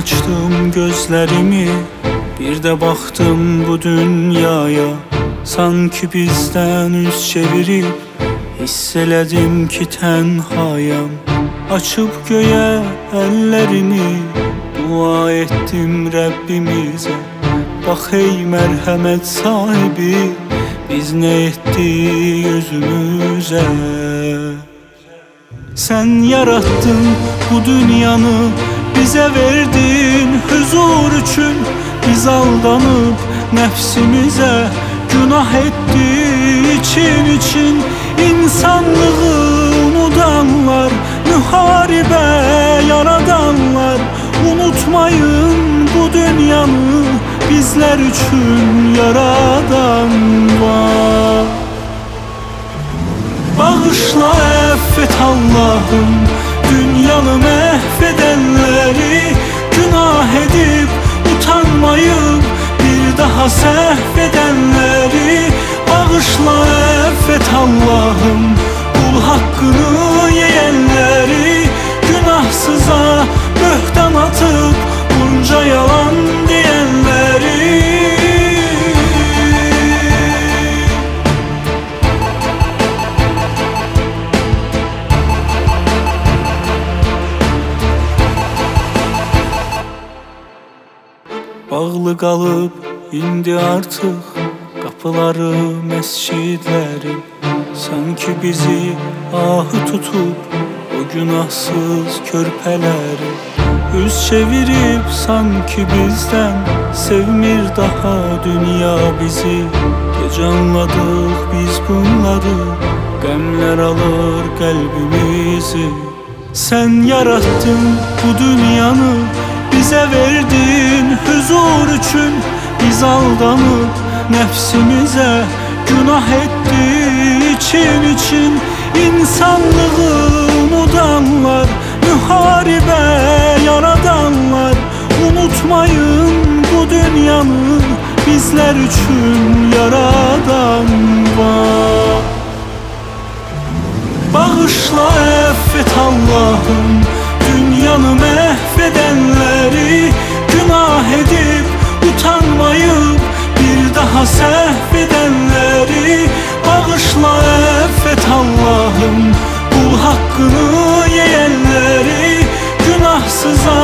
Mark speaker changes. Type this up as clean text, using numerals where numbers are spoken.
Speaker 1: açtım gözlerimi, bir de baktım bu dünyaya. Sanki bizden yüz çevirip hisseledim ki tenhayam. Açıp göğe ellerimi, dua ettim Rabbimize. Bak ey merhamet sahibi, biz ne etti yüzümüze. Sen yarattın bu dünyanı, bize verdin huzur için. Biz aldanıp nefsimize günah etti için insanlığı unutanlar, muharibe yaradanlar. Unutmayın bu dünyanı, bizler için yaradan var. Bağışla, affet Allah'ım dünyanı mahvedenleri. Günah edip utanmayıp bir daha sehvedenleri. Bağışla, affet Allah'ım kul hakkını yiyenleri. Günahsıza böhtan atıp bunca yalan diyenleri. Bağlı kalıp indi artık kapıları mescidlerin. Sanki bizi ahı tutup o günahsız körpeleri. Yüz çevirip sanki bizden sevmir daha dünya bizi. Gece anladık biz bunları, gamler alır kalbimizi. Sen yarattın bu dünyanı, bize verdin huzur için. Biz aldanıp nefsimize günah etti için insanlığı unutanlar, muharibe yaradanlar. Unutmayın bu dünyanı, bizler için yaradan var. Bağışla, affet Allah'ım dünyanı mahvedenleri. Günah edip utanmayıp bir daha sehvedenleri. Bağışla, affet Allah'ım kul hakkını yiyenleri. Günahsıza